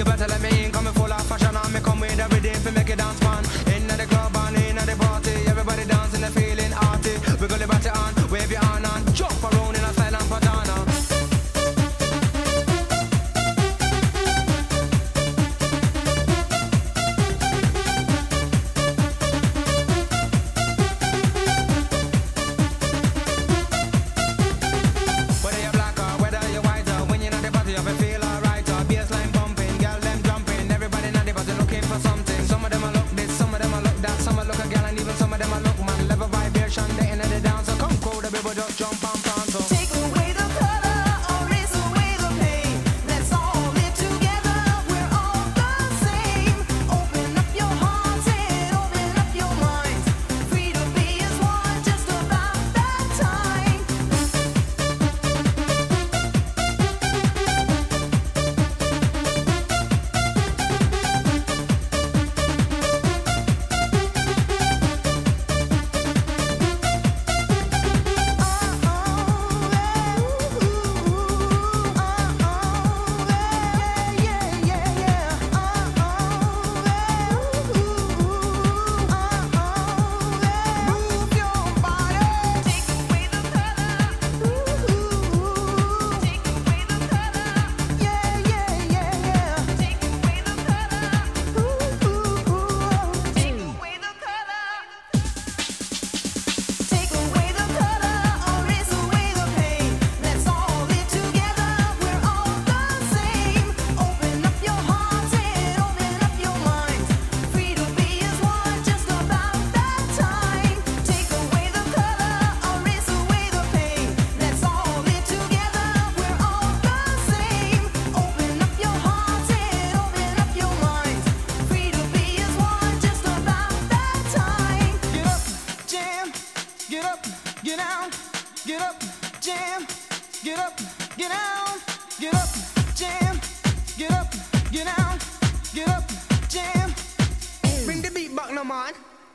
You better let me in, coming full of fashion and me come with every day to make it dance man. In the club and in the party, everybody dancing and feeling arty. Wiggle your body on, wave your hand and jump around in a silent patana. Whether you're black or whether you're white, when you're not the party, you feel alright. Bassline pumping, girl them jumping, everybody not the party looking for something. Some of them a look this, some of them a look that, some a look a girl and even some of them a look man. Level vibration, they in the dance, so come crowd, the people just jump and pranto. Take away the color, erase away the pain. Let's all live together, we're all the same. Open up your hearts and open up your minds. Free to be as one, just about that time. Get up, jam, get up, get down, get up, jam, get up, get down, get up, jam. Bring the beat back now man.